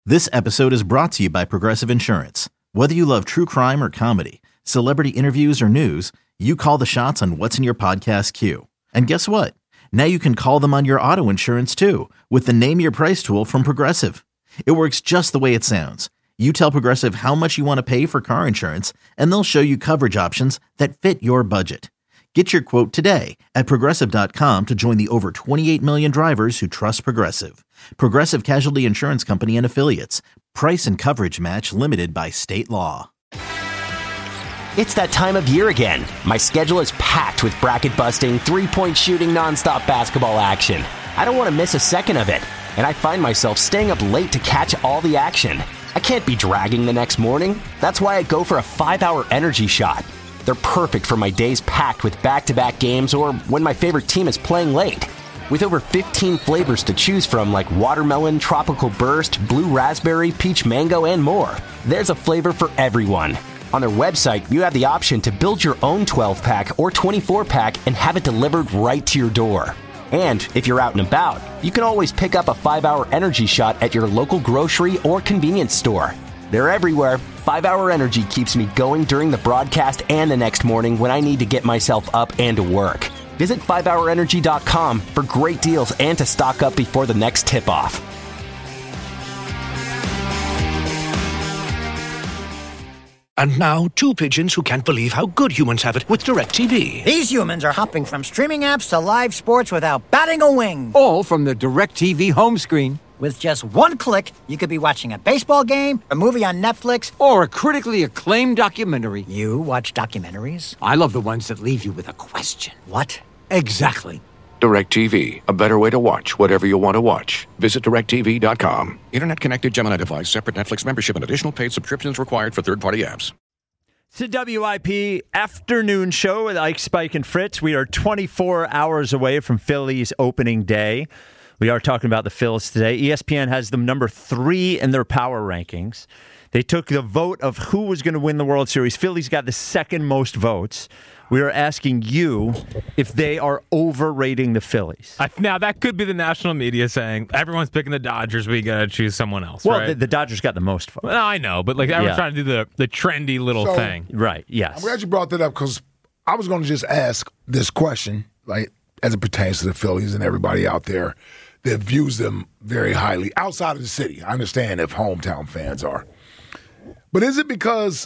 This episode is brought to you by Progressive Insurance. Whether you love true crime or comedy, celebrity interviews or news, you call the shots on what's in your podcast queue. And guess what? Now you can call them on your auto insurance too with the Name Your Price tool from Progressive. It works just the way it sounds. You tell Progressive how much you want to pay for car insurance, and they'll show you coverage options that fit your budget. Get your quote today at Progressive.com to join the over 28 million drivers who trust Progressive. Progressive Casualty Insurance Company and Affiliates. Price and coverage match limited by state law. It's that time of year again. My schedule is packed with bracket-busting, three-point shooting, nonstop basketball action. I don't want to miss a second of it, and I find myself staying up late to catch all the action. I can't be dragging the next morning. That's why I go for a 5-hour energy shot. They're perfect for my days packed with back-to-back games or when my favorite team is playing late. With over 15 flavors to choose from like watermelon, tropical burst, blue raspberry, peach mango, and more, there's a flavor for everyone. On their website, you have the option to build your own 12-pack or 24-pack and have it delivered right to your door. And if you're out and about, you can always pick up a 5-hour energy shot at your local grocery or convenience store. They're everywhere. 5-hour energy keeps me going during the broadcast and the next morning when I need to get myself up and to work. Visit 5hourenergy.com for great deals and to stock up before the next tip-off. And now, two pigeons who can't believe how good humans have it with DirecTV. These humans are hopping from streaming apps to live sports without batting a wing. All from the DirecTV home screen. With just one click, you could be watching a baseball game, a movie on Netflix, or a critically acclaimed documentary. You watch documentaries? I love the ones that leave you with a question. What? Exactly. DirecTV, a better way to watch whatever you want to watch. Visit DirecTV.com. Internet-connected Gemini device, separate Netflix membership, and additional paid subscriptions required for third-party apps. It's the WIP afternoon show with Ike, Spike, and Fritz. We are 24 hours away from Phillies opening day. We are talking about the Phils today. ESPN has them number 3 in their power rankings. They took the vote of who was going to win the World Series. Phillies got the second most votes. We are asking you if they are overrating the Phillies. Now, that could be the national media saying, everyone's picking the Dodgers, we got to choose someone else, well, right? the Dodgers got the most votes. Well, I know, but everyone's trying to do the trendy little thing. Right, yes. I'm glad you brought that up because I was going to just ask this question, as it pertains to the Phillies and everybody out there that views them very highly outside of the city. I understand if hometown fans are. But is it because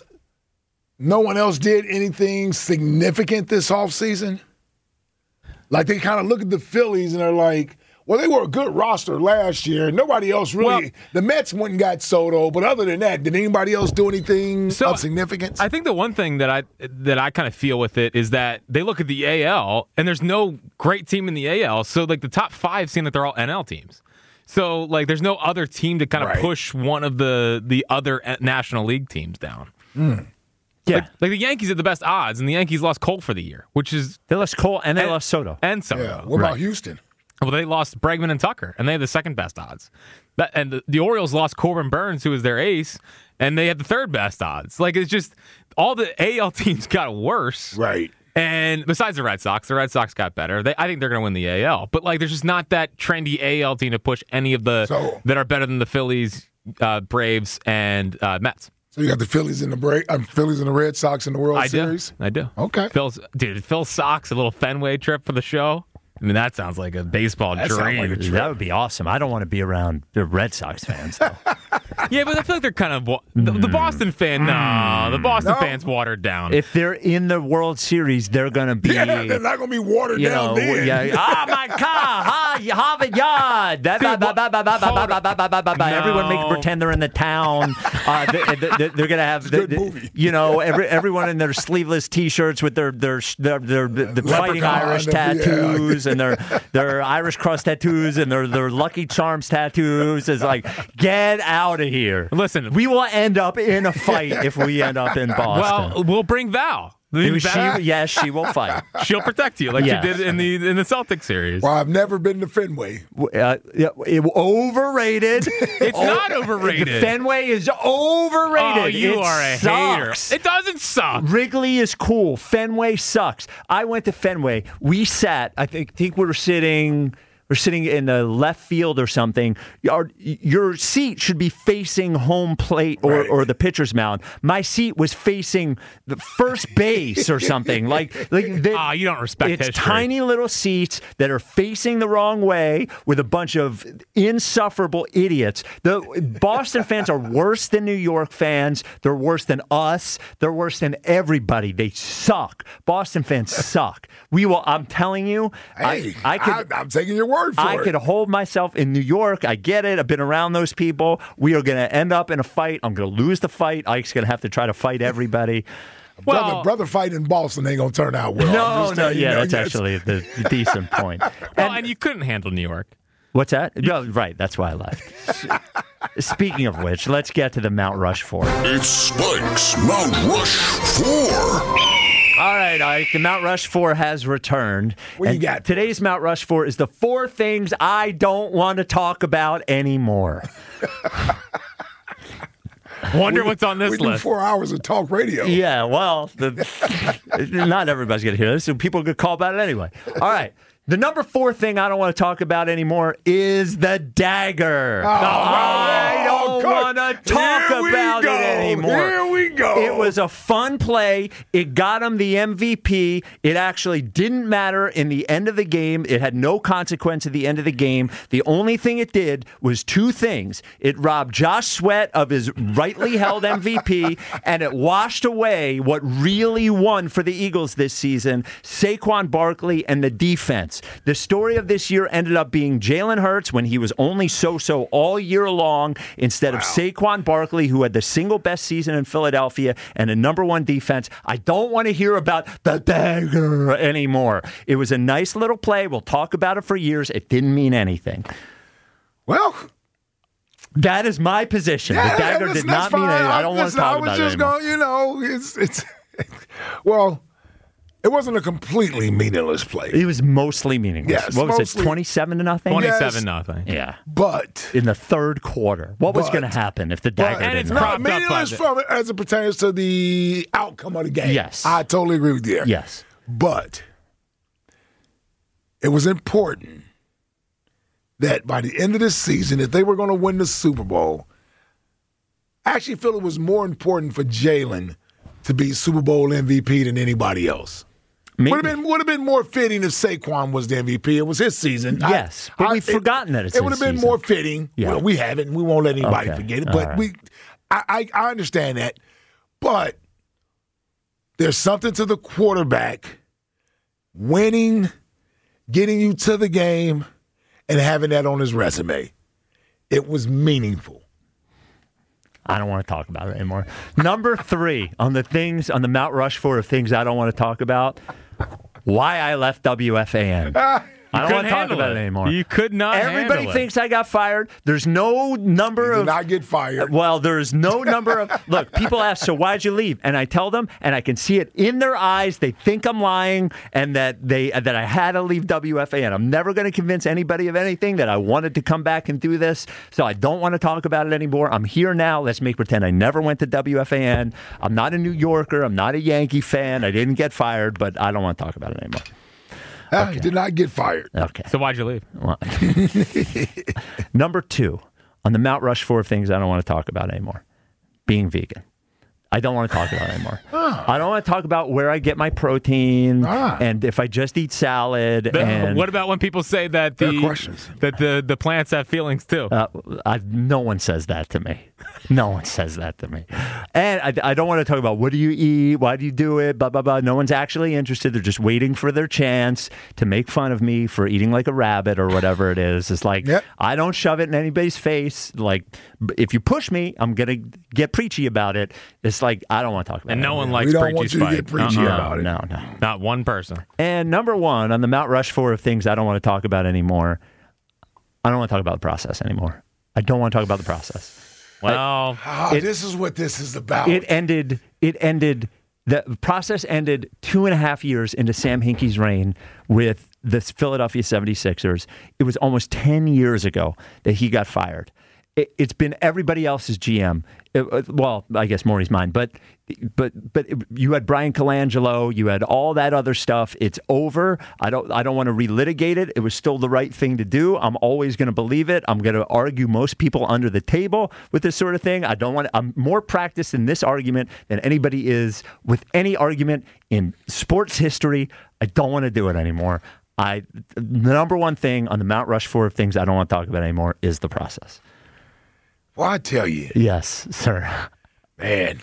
no one else did anything significant this offseason? They kind of look at the Phillies and they're like, well, they were a good roster last year. Nobody else really the Mets went and got Soto, but other than that, did anybody else do anything of significance? I think the one thing that I kind of feel with it is that they look at the AL, and there's no great team in the AL, so the top 5 seem like they're all NL teams. So, there's no other team to kind of push one of the other National League teams down. Mm. Yeah. The Yankees are the best odds, and the Yankees lost Cole for the year, which is... They lost Cole, and they lost Soto. And Soto. Yeah. What about Houston? Well, they lost Bregman and Tucker, and they had the second best odds. And the Orioles lost Corbin Burns, who was their ace, and they had the third best odds. It's just all the AL teams got worse. Right. And besides the Red Sox got better. I think they're going to win the AL. But there's just not that trendy AL team to push any of the that are better than the Phillies, Braves, and Mets. So you got the Phillies and the Red Sox in the World Series? I do. Okay. Phil Sox, a little Fenway trip for the show. I mean, that sounds like a baseball dream. That would be awesome. I don't want to be around the Red Sox fans, though. Yeah, but I feel like they're kind of the Boston fan. No, the Boston fans watered down. If they're in the World Series, they're going to be. Yeah, they're not going to be watered down. Oh my God! Harvard Yard. Everyone make pretend they're in the town. They're going to have everyone in their sleeveless T-shirts with their fighting Irish tattoos and their Irish cross tattoos and their Lucky Charms tattoos. Is get out of here. Listen, we will end up in a fight if we end up in Boston. Well, we'll bring Val. Yes, she will fight. She'll protect you like she did in the Celtics series. Well, I've never been to Fenway. Overrated. It's not overrated. Fenway is overrated. Oh, you are a hater. It doesn't suck. Wrigley is cool. Fenway sucks. I went to Fenway. We sat. I think we were sitting or sitting in the left field or something, your seat should be facing home plate or the pitcher's mound. My seat was facing the first base or something. You don't respect it's history. Tiny little seats that are facing the wrong way with a bunch of insufferable idiots. The Boston fans are worse than New York fans. They're worse than us. They're worse than everybody. They suck. Boston fans suck. I'm telling you, Hey, I'm taking your word for it. I could hold myself in New York. I get it. I've been around those people. We are going to end up in a fight. I'm going to lose the fight. Ike's going to have to try to fight everybody. Brother fight in Boston ain't going to turn out well. That's actually the decent point. And you couldn't handle New York. What's that? No, right. That's why I left. Speaking of which, let's get to the Mount Rushmore. It's Spike's Mount Rushmore. All right, Ike, the Mount Rushmore has returned. What you got? Today's Mount Rushmore is the 4 things I don't want to talk about anymore. Wonder what's on this we do list. 4 hours of talk radio. Yeah, well, not everybody's going to hear this, so people could call about it anyway. All right. The number 4 thing I don't want to talk about anymore is the dagger. I don't want to talk about it anymore. Here we go. It was a fun play. It got him the MVP. It actually didn't matter in the end of the game. It had no consequence at the end of the game. The only thing it did was 2 things. It robbed Josh Sweat of his rightly held MVP, and it washed away what really won for the Eagles this season, Saquon Barkley and the defense. The story of this year ended up being Jalen Hurts when he was only so-so all year long instead of Saquon Barkley, who had the single best season in Philadelphia and a number 1 defense. I don't want to hear about the dagger anymore. It was a nice little play. We'll talk about it for years. It didn't mean anything. Well, that is my position. Yeah, the dagger did not mean anything. I don't want to talk about it anymore. It wasn't a completely meaningless play. It was mostly meaningless. Yes, what was it, 27-0? 27-0. Yeah. But in the third quarter, what was going to happen if the dagger and it's didn't propped happen? up meaningless from it as it pertains to the outcome of the game. Yes. I totally agree with you there. Yes. But it was important that by the end of this season, if they were going to win the Super Bowl, I actually feel it was more important for Jalen to be Super Bowl MVP than anybody else. Would have been more fitting if Saquon was the MVP. It was his season. Yes, but we've forgotten that it's his It would have been season. more fitting. Yeah. Well, we haven't. We won't let anybody Okay. forget it. All But right. I understand that. But there's something to the quarterback winning, getting you to the game, and having that on his resume. It was meaningful. I don't want to talk about it anymore. Number 3 on the Mount Rushmore of things I don't want to talk about, why I left WFAN. I don't want to talk about it anymore. You could not Everybody handle it. thinks I got fired. There's no number Did of... not get fired. Well, there's no number of... Look, people ask, so why'd you leave? And I tell them, and I can see it in their eyes. They think I'm lying and that I had to leave WFAN. I'm never going to convince anybody of anything, that I wanted to come back and do this. So I don't want to talk about it anymore. I'm here now. Let's make pretend I never went to WFAN. I'm not a New Yorker. I'm not a Yankee fan. I didn't get fired, but I don't want to talk about it anymore. He did not get fired. Okay. So why'd you leave? Well, number 2 on the Mount Rushmore of things I don't want to talk about anymore, being vegan. I don't want to talk about it anymore. I don't want to talk about where I get my protein and if I just eat salad. And What about when people say that the plants have feelings too? no one says that to me. No one says that to me. And I don't want to talk about what do you eat, why do you do it, blah, blah, blah. No one's actually interested. They're just waiting for their chance to make fun of me for eating like a rabbit or whatever it is. It's like, I don't shove it in anybody's face. Like, if you push me, I'm going to get preachy about it. It's like, I don't want to talk about it. And no one likes We don't preachy want you to Spike. get preachy about it. No. Not one person. And number 1 on the Mount Rushmore of things I don't want to talk about anymore, I don't want to talk about the process anymore. I don't want to talk about the process. Well, This is what this is about. It ended. The process ended 2.5 years into Sam Hinkie's reign with the Philadelphia 76ers. It was almost 10 years ago that he got fired. it's been everybody else's GM. Well, I guess Maury's mine, but you had Brian Colangelo, you had all that other stuff. It's over. I don't want to relitigate it. It was still the right thing to do. I'm always going to believe it. I'm going to argue most people under the table with this sort of thing. I'm more practiced in this argument than anybody is with any argument in sports history. I don't want to do it anymore. The number one thing on the Mount Rushmore of things I don't want to talk about anymore is the process. Well, I tell you. Yes, sir. Man,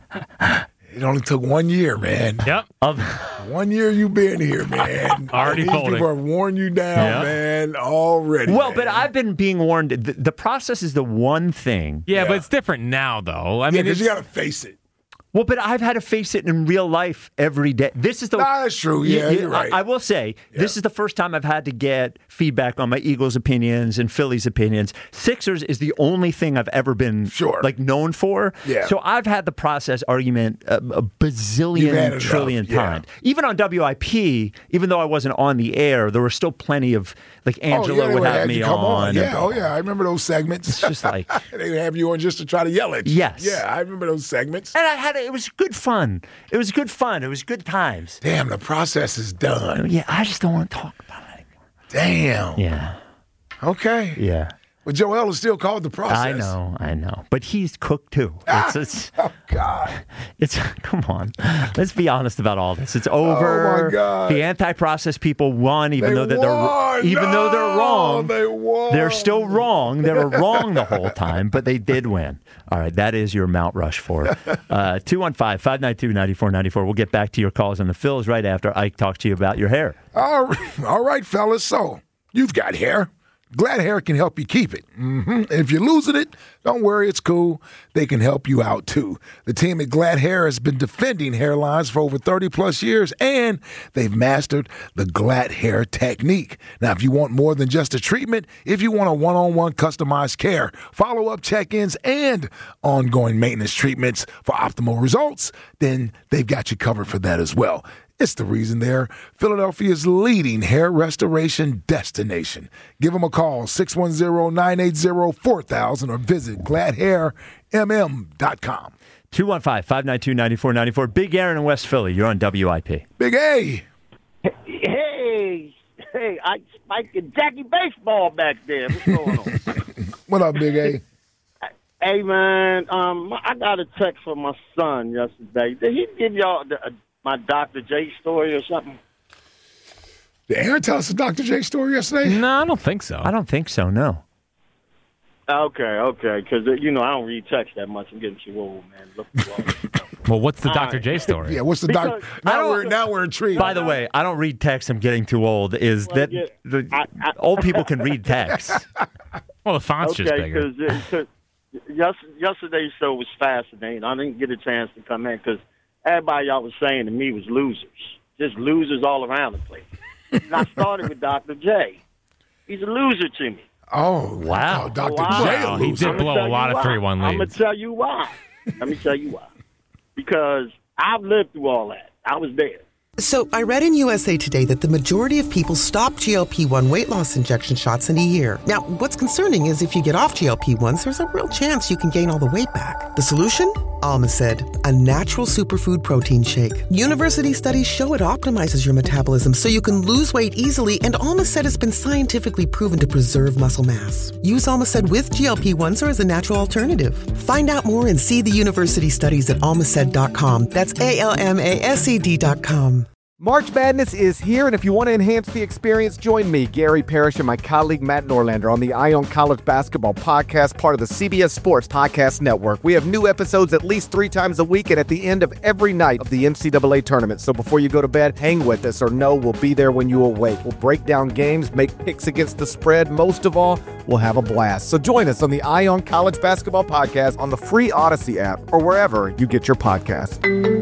it only took 1 year, man. Yep. 1 year you been here, man. Already these folding. People have worn you down, man, already. Well, man. but I've been being warned. The process is the one thing. Yeah, but it's different now, though. I mean, because you got to face it. Well, but I've had to face it in real life every day. This is the. That's true. Yeah, you're right. I will say this is the first time I've had to get feedback on my Eagles opinions and Phillies opinions. Sixers is the only thing I've ever been known for. Yeah. So I've had the process argument a bazillion trillion times. Even on WIP, even though I wasn't on the air, there were still plenty of Angela would have me on. Yeah, I remember those segments. It's just like they would have you on just to try to yell at you. Yes. Yeah, I remember those segments. And it was good fun. It was good fun. It was good times. Damn, the process is done. Yeah, I just don't want to talk about it anymore. Damn. Yeah. Okay. Yeah. But Joel is still called the process. I know. But he's cooked too. Oh, God. Come on. Let's be honest about all this. It's over. Oh, my God. The anti-process people won, even though they're wrong. They won. They're still wrong. They were wrong the whole time, but they did win. All right, that is your Mount Rushmore. 215-592-9494. We'll get back to your calls on the Phils right after Ike talks to you about your hair. All right, fellas. So, you've got hair. Glad Hair can help you keep it. And if you're losing it, don't worry, it's cool. They can help you out, too. The team at Glad Hair has been defending hairlines for over 30-plus years, and they've mastered the Glad Hair technique. Now, if you want more than just a treatment, if you want a one-on-one customized care, follow-up check-ins, and ongoing maintenance treatments for optimal results, then they've got you covered for that as well. It's the reason they're Philadelphia's leading hair restoration destination. Give them a call, 610-980-4000, or visit gladhairmm.com. 215-592-9494. Big Aaron in West Philly. You're on WIP. Big A. Hey, I spiked a Jackie baseball back there. What's going on? What up, Big A? Hey, man, I got a text from my son yesterday. Did he give y'all my Dr. J story or something? Did Aaron tell us the Dr. J story yesterday? No, I don't think so. I don't think so, no. Okay, because, I don't read text that much. I'm getting too old, man. Well, what's the Dr. J story? Yeah, what's the Dr. Now we're intrigued. By the way, I don't read text. I'm getting too old. Old people can read text. Well, the font's just bigger. Because yesterday's show was fascinating. I didn't get a chance to come in because everybody y'all was saying to me was losers. Just losers all around the place. And I started with Dr. J. He's a loser to me. Oh, wow. Dr. J. Wow. He did blow a lot of 3-1 leads. I'm going to tell you why. Let me tell you why. Because I've lived through all that. I was there. So I read in USA Today that the majority of people stop GLP-1 weight loss injection shots in a year. Now, what's concerning is if you get off GLP-1s, there's a real chance you can gain all the weight back. The solution? Almacid, a natural superfood protein shake. University studies show it optimizes your metabolism so you can lose weight easily, and Almacid has been scientifically proven to preserve muscle mass. Use Almacid with GLP-1s or as a natural alternative. Find out more and see the university studies at almacid.com. That's ALMASED.com. March Madness is here, and if you want to enhance the experience, join me, Gary Parrish, and my colleague Matt Norlander on the Eye on College Basketball Podcast, part of the CBS Sports Podcast Network. We have new episodes at least 3 times a week and at the end of every night of the NCAA tournament. So before you go to bed, hang with us or know we'll be there when you awake. We'll break down games, make picks against the spread. Most of all, we'll have a blast. So join us on the Eye on College Basketball Podcast on the free Odyssey app or wherever you get your podcasts.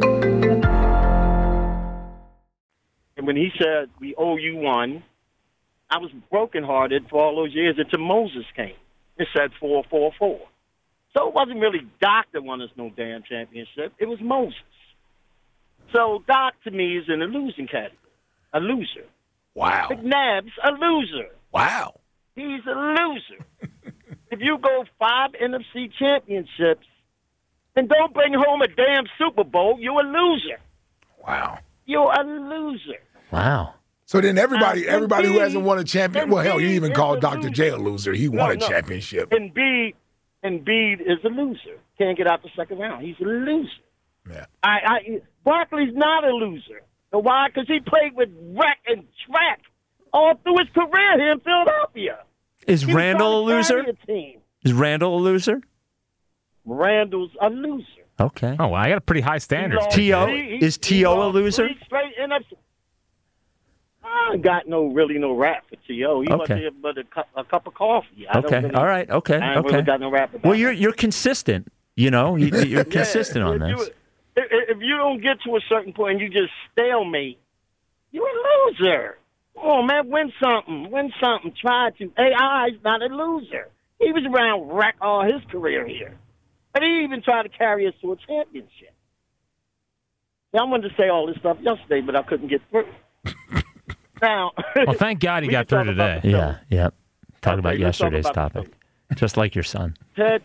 And when he said, we owe you one, I was brokenhearted for all those years until Moses came. It said 4-4-4. So it wasn't really Doc that won us no damn championship. It was Moses. So Doc, to me, is in the losing category. A loser. Wow. McNabb's a loser. Wow. He's a loser. if you go 5 NFC championships and don't bring home a damn Super Bowl, you're a loser. Wow. You're a loser. Wow. So then everybody who hasn't won a championship, well, hell, you even called Dr. J a loser. He won a championship. Embiid is a loser. Can't get out the second round. He's a loser. Yeah. Barkley's not a loser. So why? Because he played with wreck and track all through his career here in Philadelphia. Is Randall a loser? Is Randall a loser? Randall's a loser. Okay. Oh, well, I got a pretty high standard. Is T.O. a loser? Straight NFC. I ain't got no rap for T.O. He Okay. wasn't here but a cup of coffee. Okay. All right. Okay. I ain't Okay. really got no rap about Well, you're consistent. You know, you're consistent on this. If you don't get to a certain point and you just stalemate, you're a loser. Come on, man, win something. Try to. AI's not a loser. He was around wreck all his career here. And he even tried to carry us to a championship. Yeah, I wanted to say all this stuff yesterday, but I couldn't get through. Now, well, thank God he got through today. Yeah. Talk about yesterday's topic. Just like your son. Ted,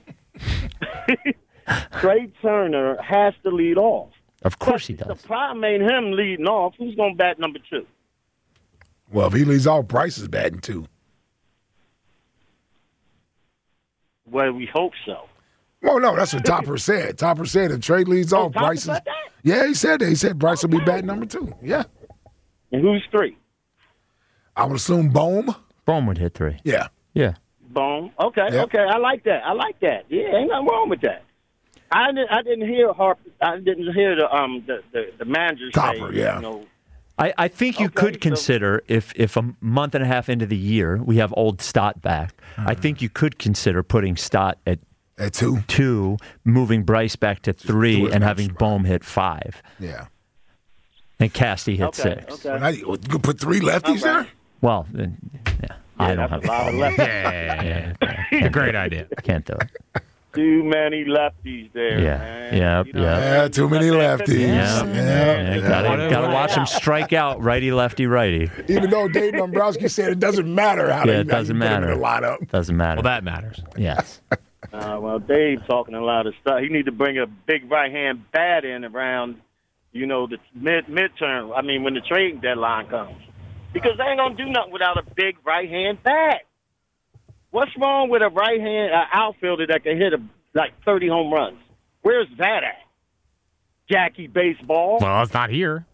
Trey Turner has to lead off. Of course he does. The problem ain't him leading off. Who's going to bat number 2? Well, if he leads off, Bryce is batting 2. Well, we hope so. Well, no, that's what Topper said. Topper said if Trey leads off, Topper Bryce is. said that? Yeah, he said that. He said Bryce will be batting number 2. Yeah. And who's 3? I would assume Bohm. Bohm would hit 3. Yeah. Yeah. Bohm. Okay, Yep. okay. I like that. Yeah, ain't nothing wrong with that. I didn't hear the manager Topper, say, yeah. you know, I think you could consider if a month and a half into the year we have old Stott back. I think you could consider putting Stott at 2, moving Bryce back to 3, and having Bohm hit 5. Yeah. And Casty hit 6. Okay. Well, now you could put 3 lefties there? Well, then, I don't have a lot of lefties. Yeah. Great idea. Can't do it. Too many lefties there, man. Yeah, too many lefties. Yeah. Gotta watch him strike out righty. Even though Dave Dombrowski said it doesn't matter how it doesn't matter. In the lineup. Doesn't matter. Well, that matters. Yes. Well, Dave's talking a lot of stuff. He need to bring a big right-hand bat in around, the midterm. I mean, when the trading deadline comes. Because they ain't going to do nothing without a big right-hand bat. What's wrong with a right-hand outfielder that can hit 30 home runs? Where's that at? Jackie Baseball? Well, it's not here.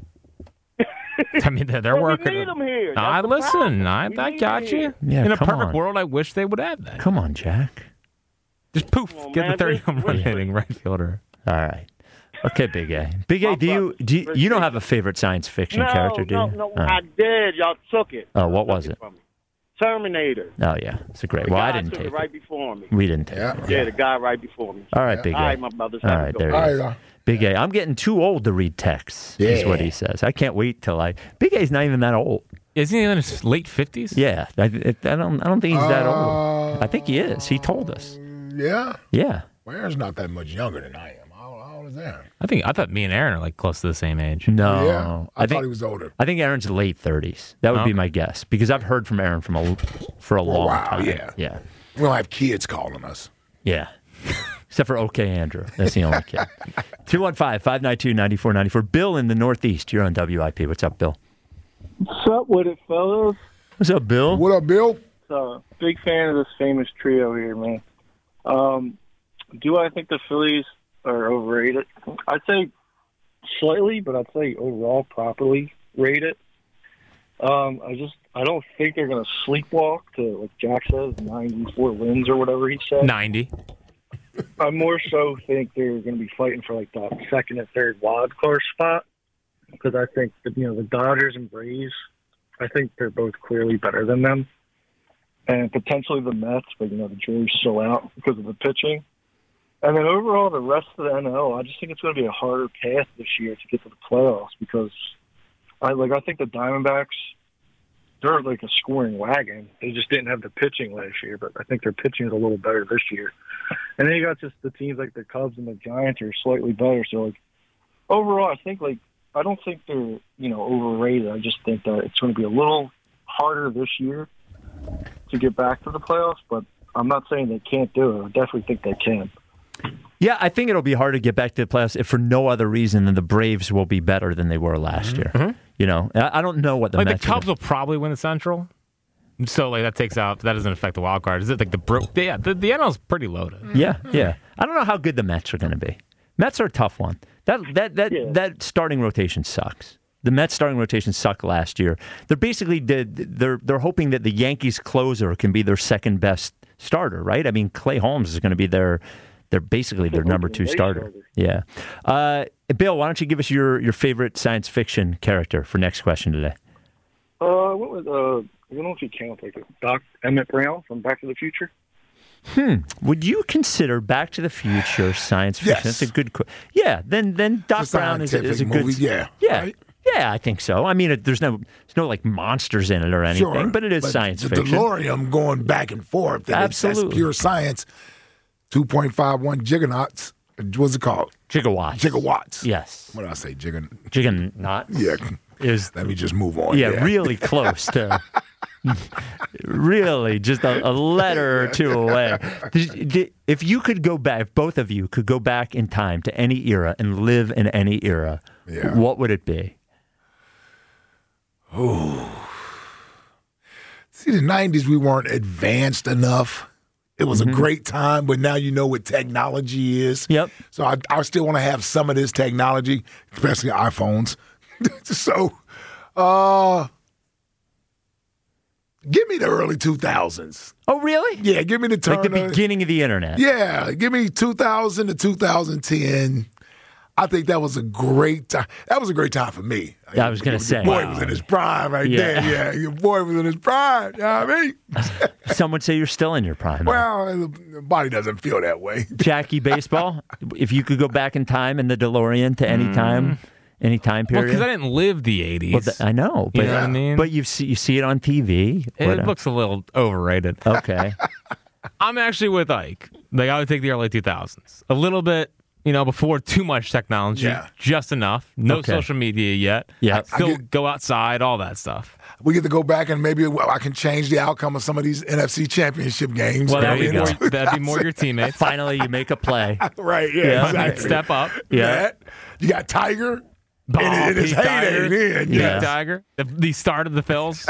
I mean, they're Well, working. We need them here. I got you. Yeah, in a come perfect on. world, I wish they would have that. Come on, Jack. Just poof, get man, the 30 home run just- hitting right fielder. All right. Okay, Big A. Big A, do you don't have a favorite science fiction character, do you? No, Oh. I did. Y'all took it. Oh, what was it? From me. Terminator. Oh, yeah. It's a great. The Well, guy I didn't took take it right it. before me. We didn't take it. Yeah, the guy right before me. All right, Big A. All right, my brothers. All have a right, good there one. he is. Big A. I'm getting too old to read texts, is what he says. I can't wait till Big A's not even that old. Isn't he in his late 50s? Yeah. I don't think he's that old. I think he is. He told us. Yeah? Yeah. Well, Aaron's not that much younger than I am. How old is Aaron? I thought me and Aaron are close to the same age. No. Yeah? I think thought he was older. I think Aaron's late 30s. That would be Okay. my guess because I've heard from Aaron for a long time. Yeah. Yeah. We don't have kids calling us. Yeah. Except for OK Andrew. That's the only kid. 215-592-9494. Bill in the Northeast. You're on WIP. What's up, Bill? What's up with it, fellas? What's up, Bill? What up, Bill? Big fan of this famous trio here, man. Do I think the Phillies are overrated? I'd say slightly, but I'd say overall properly rated. I don't think they're going to sleepwalk to, like Jack says, 94 wins or whatever he said. 90. I more so think they're going to be fighting for like the second and third wild card spot because I think that, the Dodgers and Braves, I think they're both clearly better than them, and potentially the Mets, but the jury's still out because of the pitching. And then overall, the rest of the NL, I just think it's going to be a harder path this year to get to the playoffs because I think the Diamondbacks, they're like a scoring wagon. They just didn't have the pitching last year, but I think their pitching is a little better this year. And then you got just the teams like the Cubs and the Giants are slightly better. So, overall, I don't think they're, overrated. I just think that it's going to be a little harder this year to get back to the playoffs, but I'm not saying they can't do it. I definitely think they can. Yeah, I think it'll be hard to get back to the playoffs if for no other reason than the Braves will be better than they were last year. Mm-hmm. You know, I don't know what the Mets the Cubs will probably win the Central. So that doesn't affect the wild card. Is it like the NL is pretty loaded. Yeah. I don't know how good the Mets are going to be. Mets are a tough one. That starting rotation sucks. The Mets starting rotation sucked last year. They're basically they're hoping that the Yankees closer can be their second best starter, right? I mean, Clay Holmes is going to be they're basically their number 2 starter. Yeah. Bill, why don't you give us your favorite science fiction character for next question today? What was I don't know if you count like Doc Emmett Brown from Back to the Future. Would you consider Back to the Future science fiction? Yes. That's a good question. Yeah. Then Doc Brown is a good movie. Yeah. Right? Yeah, I think so. I mean, there's no like monsters in it or anything, but it is science the fiction. DeLorean going back and forth. Absolutely. That's pure science. 2.51 gigawatts. What's it called? Gigawatts. Yes. What did I say? Gigawatts? Yeah. Let me just move on. Yeah, really close to. Really, just a letter or two away. If you could go back, if both of you could go back in time to any era and live in any era, what would it be? Oh. See, the 90s, we weren't advanced enough. It was a great time, but now you know what technology is. Yep. So I still want to have some of this technology, especially iPhones. So, give me the early 2000s. Oh, really? Yeah, give me the turn. Like the beginning of the internet. Yeah, give me 2000 to 2010. I think that was a great time. That was a great time for me. I was going to say. Your boy was in his prime right there. Yeah, your boy was in his prime. You know what I mean? Some would say you're still in your prime. Well, the body doesn't feel that way. Jackie Baseball, if you could go back in time in the DeLorean to any time period. Well, because I didn't live the 80s. Well, I know. But, you know what I mean? But you see it on TV. It looks a little overrated. Okay. I'm actually with Ike. Like, I would take the early 2000s. A little bit, before too much technology. Yeah. Just enough. No social media yet. Yeah. Still go outside, all that stuff. We get to go back and maybe I can change the outcome of some of these NFC championship games. Well, that'd be more your teammates. Finally, you make a play. Right, yeah. Exactly. Step up. Yeah. You got Tiger. In his heyday, Pete Tiger, the start of the Phils.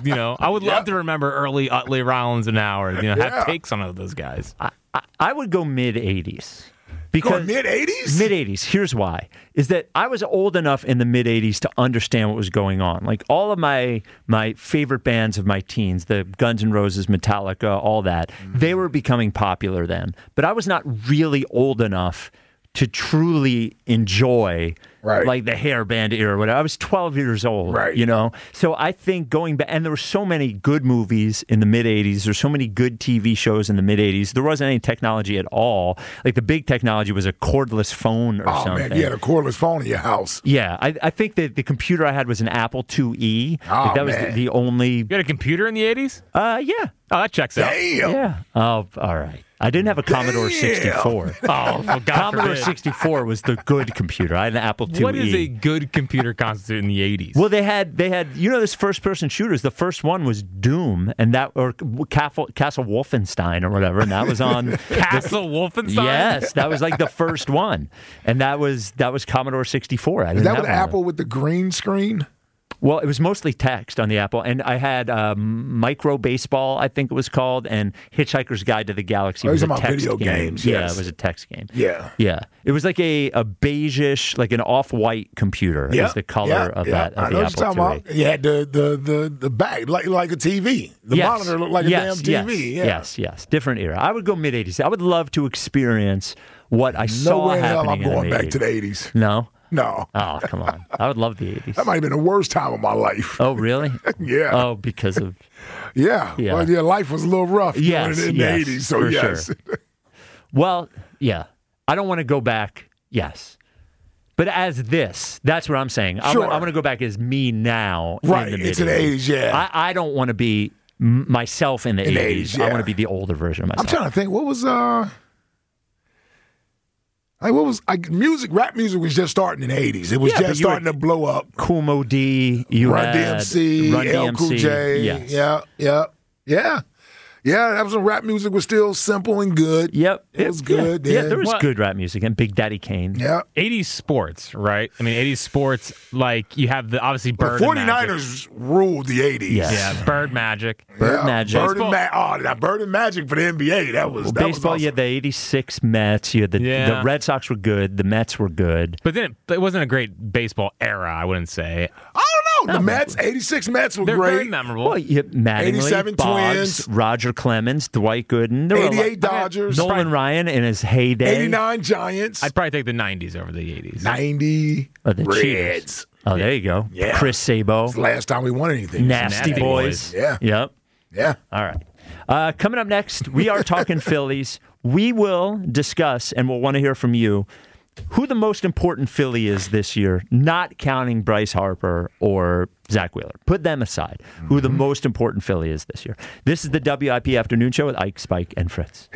I would love to remember early Utley, Rollins, and Howard. Have takes on those guys. I would go mid 80s. Because mid 80s? Mid 80s. Here's why: is that I was old enough in the mid 80s to understand what was going on. Like all of my favorite bands of my teens, the Guns N' Roses, Metallica, all that, they were becoming popular then. But I was not really old enough to truly enjoy like the hair band era or whatever. I was 12 years old, So I think going back, and there were so many good movies in the mid-'80s. There's so many good TV shows in the mid-'80s. There wasn't any technology at all. Like the big technology was a cordless phone or something. Oh, man, you had a cordless phone in your house. Yeah, I think that the computer I had was an Apple IIe. Oh, that was the only... You had a computer in the 80s? Yeah. Oh, that checks out. Damn. Yeah. Oh, all right. I didn't have a Commodore 64. Oh, well, Commodore 64 was the good computer. I had an Apple IIe. What does a good computer constitute in the 80s? Well, they had this first-person shooters. The first one was Doom, and or Castle Wolfenstein or whatever, and that was on Castle Wolfenstein. Yes, that was like the first one, and that was Commodore 64. Is that with Apple with the green screen? Well, it was mostly text on the Apple, and I had Micro Baseball, I think it was called, and Hitchhiker's Guide to the Galaxy. It was a text video game. Games. Yeah, yes. It was a text game. Yeah. It was like a beige-ish, like an off-white computer. Is the color of that of the Apple IIe. You had the back like a TV. The monitor looked like a damn TV. Yes. Different era. I would go mid-'80s. I would love to experience what I saw happening in the 80s. I'm going back to the 80s. No? No. Oh, come on. I would love the 80s. That might have been the worst time of my life. Oh, really? Yeah. Oh, because of... Yeah. Well, life was a little rough in the 80s, so yes. Sure. Well, yeah. I don't want to go back, yes. But as that's what I'm saying. Sure. I want to go back as me now right, in the into the 80s, yeah. I don't want to be myself in the 80s. Yeah. I want to be the older version of myself. I'm trying to think, what was... rap music was just starting in the 80s. It was just starting to blow up. Kool Moe Dee, Run DMC, Run L DMC, Cool J. yes. Yeah. Yeah, that was when rap music was still simple and good. Yep. It was good. Yeah, there was good rap music and Big Daddy Kane. Yeah. 80s sports, right? I mean, 80s sports, like you have the obviously Bird the and Magic. 49ers ruled the 80s. Yes. Yeah, Bird Magic. Bird Magic. Bird and Magic for the NBA. That was baseball. Awesome. You had the '86 Mets. You had the Red Sox were good. The Mets were good. But then it wasn't a great baseball era, I wouldn't say. I don't know. The Mets, 86 Mets were They're great. very memorable. Well, you had Mattingly, 87 Boggs, Twins. Roger Clemens, Dwight Gooden. There were 88 Dodgers. Nolan Ryan in his heyday. 89 Giants. I'd probably take the 90s over the 80s. 90 the Reds. Cheaters. Oh, there you go. Yeah. Chris Sabo. It's the last time we won anything. Nasty Boys. Yeah. Yep. Yeah. All right. Coming up next, we are talking Phillies. We will discuss, and we'll want to hear from you, who the most important Philly is this year, not counting Bryce Harper or Zach Wheeler. Put them aside. Who the most important Philly is this year. This is the WIP Afternoon Show with Ike, Spike, and Fritz.